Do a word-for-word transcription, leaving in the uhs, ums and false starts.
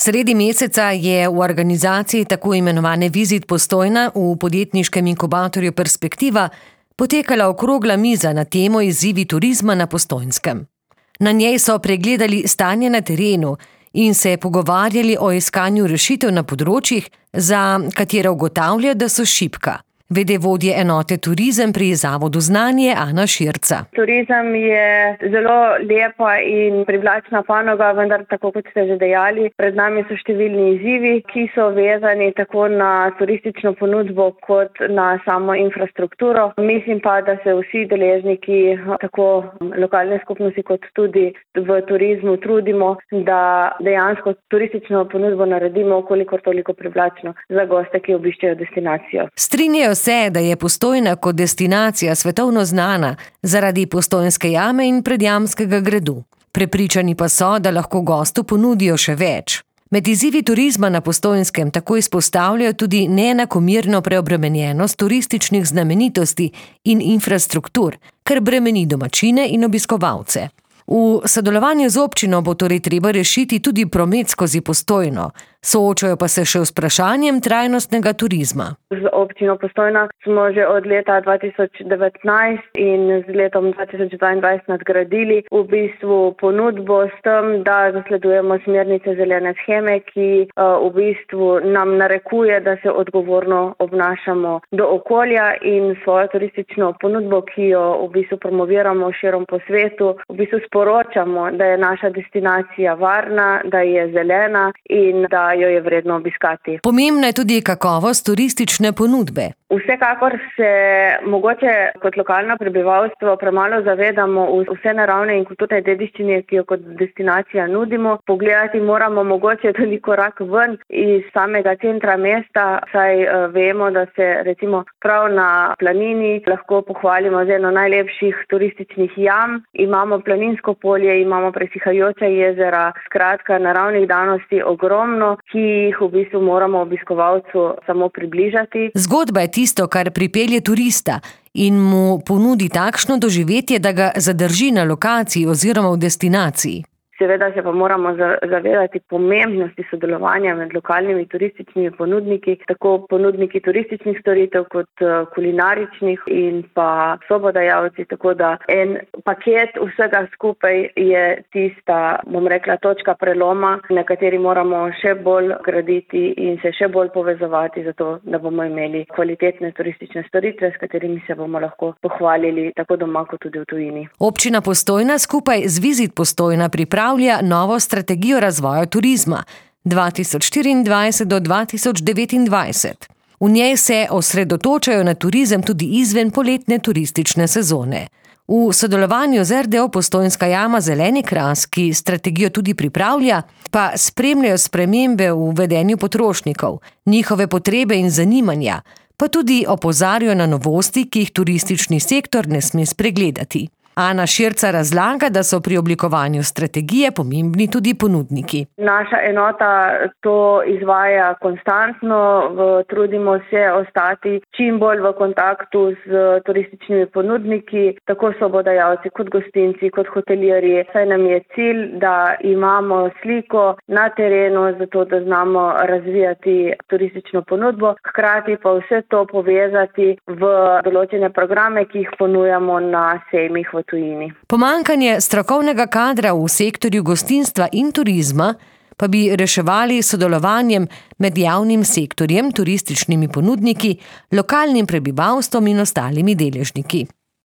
Sredi meseca je v organizaciji tako imenovane Vizit Postojna v podjetniškem inkubatorju Perspektiva potekala okrogla miza na temo izzivi turizma na Postojnskem. Na njej so pregledali stanje na terenu in se pogovarjali o iskanju rešitev na področjih, za katera ugotavlja, da so šibka. Vede vodje enote turizem pri Zavodu Znanje Ana Širca. Turizem je zelo lepa in privlačna panoga, vendar tako kot ste že dejali, pred nami so številni izzivi, ki so vezani tako na turistično ponudbo kot na samo infrastrukturo. Mislim pa, da se vsi deležniki, tako lokalne skupnosti kot tudi v turizmu, trudimo, da dejansko turistično ponudbo naredimo kolikor toliko privlačno za goste, ki obiščejo destinacijo. Strinjajo se, da je Postojna kot destinacija svetovno znana zaradi Postojnske jame in Predjamskega gradu. Prepričani pa so, da lahko gostu ponudijo še več. Med izzivi turizma na Postojnskem tako izpostavljajo tudi neenakomerno preobremenjenost turističnih znamenitosti in infrastruktur, kar bremeni domačine in obiskovalce. V sodelovanju z občino bo torej treba rešiti tudi promet skozi Postojno, soočajo pa se še z vprašanjem trajnostnega turizma. Z občino Postojna smo že od leta dva tisoč devetnajst in z letom dva tisoč dvaindvajset nadgradili v bistvu ponudbo s tem, da zasledujemo smernice zelene sheme, ki v bistvu nam narekuje, da se odgovorno obnašamo do okolja in svojo turistično ponudbo, ki jo v bistvu promoviramo širom po svetu, v bistvu sporočamo, da je naša destinacija varna, da je zelena in da jo je vredno obiskati. Pomembna je tudi kakovost turistične ponudbe. Vsekakor se mogoče kot lokalno prebivalstvo premalo zavedamo vse naravne in kulturne dediščine, ki jo kot destinacija nudimo. Pogledati moramo mogoče tudi korak ven iz samega centra mesta, saj vemo, da se recimo prav na planini lahko pohvalimo z eno najlepših turističnih jam. Imamo planinsko polje, imamo presihajoča jezera, skratka naravnih danosti ogromno, ki jih v bistvu moramo obiskovalcu samo približati. Zgodba je tisto, kar pripelje turista in mu ponudi takšno doživetje, da ga zadrži na lokaciji oziroma v destinaciji. Seveda se pa moramo zavedati pomembnosti sodelovanja med lokalnimi turističnimi ponudniki, tako ponudniki turističnih storitev kot kulinaričnih in pa sobodajalci, tako da en paket vsega skupaj je tista, bom rekla, točka preloma, na kateri moramo še bolj graditi in se še bolj povezovati, zato da bomo imeli kvalitetne turistične storitve, s katerimi se bomo lahko pohvalili tako doma kot tudi v tujini. Občina Postojna skupaj z Vizit Postojna pripravlja novo strategijo razvoja turizma dva tisoč štiriindvajset do dva tisoč devetindvajset. V njej se osredotočajo na turizem tudi izven poletne turistične sezone. V sodelovanju z er de o Postojnska jama Zeleni kras, ki strategijo tudi pripravlja, pa spremljajo spremembe v vedenju potrošnikov, njihove potrebe in zanimanja, pa tudi opozarjajo na novosti, ki jih turistični sektor ne sme spregledati. Ana Širca razlaga, da so pri oblikovanju strategije pomembni tudi ponudniki. Naša enota to izvaja konstantno, trudimo se ostati čim bolj v kontaktu z turističnimi ponudniki, tako sobodajalci kot gostinci, kot hotelirji. Saj nam je cilj, da imamo sliko na terenu, zato da znamo razvijati turistično ponudbo, hkrati pa vse to povezati v določene programe, ki jih ponujamo na sejmih v tujini. Pomanjkanje strokovnega kadra v sektorju gostinstva in turizma pa bi reševali s sodelovanjem med javnim sektorjem, turističnimi ponudniki, lokalnim prebivalstvom in ostalimi deležniki.